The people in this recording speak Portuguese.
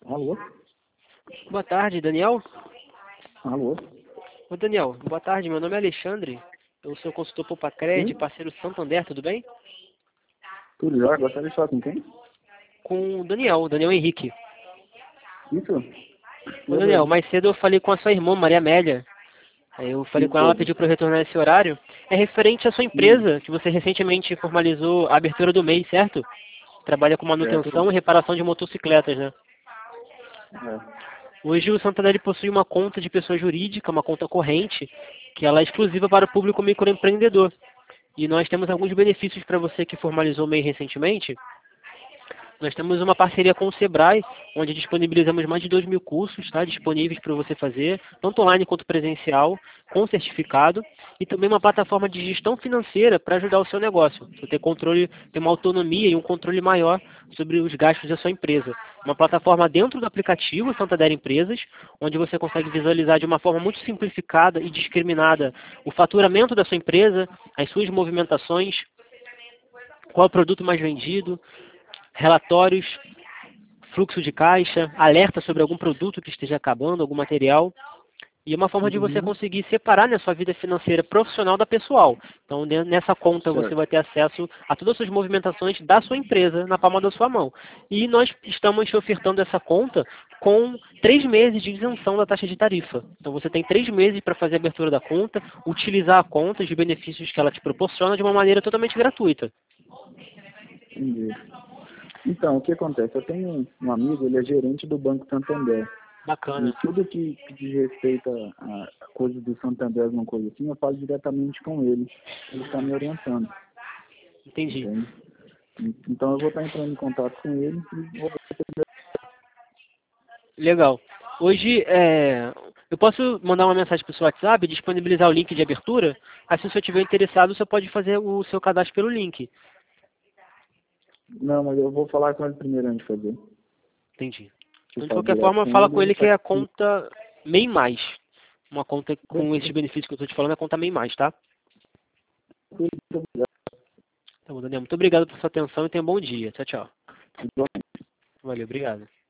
Alô? Boa tarde, Daniel. Alô? Ô, Daniel, boa tarde. Meu nome é Alexandre. Eu sou consultor Poupa-Cred, Sim? parceiro Santander, tudo bem? Tudo já? Gostaria de falar com quem? Com o Daniel Henrique. Isso? Ô, Eu Daniel, mesmo. mais cedo eu falei com a sua irmã, Maria Amélia. Aí eu falei E com ela, ela sobre? pediu para eu retornar nesse horário. É referente à sua Hum, empresa, que você recentemente formalizou a abertura do mês, certo? Trabalha com certo. manutenção e reparação de motocicletas, né? É. Hoje o Santander possui uma conta de pessoa jurídica, uma conta corrente, que ela é exclusiva para o público microempreendedor. E nós temos alguns benefícios para você que formalizou o MEI recentemente. Nós temos uma parceria com o Sebrae, onde disponibilizamos mais de 2.000 cursos, tá, disponíveis para você fazer, tanto online quanto presencial, com certificado, e também uma plataforma de gestão financeira para ajudar o seu negócio. Você ter controle, ter uma autonomia e um controle maior sobre os gastos da sua empresa. Uma plataforma dentro do aplicativo Santander Empresas, onde você consegue visualizar de uma forma muito simplificada e discriminada o faturamento da sua empresa, as suas movimentações, qual é o produto mais vendido, relatórios, fluxo de caixa, alerta sobre algum produto que esteja acabando, algum material. E é uma forma de você Uhum. conseguir separar, né, sua vida financeira profissional da pessoal. Então, nessa conta você vai Certo. ter acesso a todas as suas movimentações da sua empresa na palma da sua mão. E nós estamos te ofertando essa conta com 3 meses de isenção da taxa de tarifa. Então você tem 3 meses para fazer a abertura da conta, utilizar a conta, os benefícios que ela te proporciona de uma maneira totalmente gratuita. Entendi. Então, o que acontece? Eu tenho um amigo, ele é gerente do Banco Santander. E Bacana. tudo que diz respeito a coisas do Santander, alguma coisa assim, eu falo diretamente com ele. Ele está me orientando, Entendi. entende? Então eu vou estar entrando em contato com ele e vou... Legal. Hoje, eu posso mandar uma mensagem para o seu WhatsApp, disponibilizar o link de abertura. Assim, se você estiver interessado, você pode fazer o seu cadastro pelo link. Não, mas eu vou falar com ele primeiro antes de fazer. Entendi. Eu Então, de falo qualquer direto forma, com fala ele e com ele ele que faz é a tudo. conta MEI Mais. Uma conta com esses Beleza. benefícios que eu estou te falando, é a conta MEI Mais, tá? Muito Tá bom, Daniel. Muito obrigado por sua atenção e tenha um bom dia. Tchau, tchau. obrigado. Valeu, obrigado.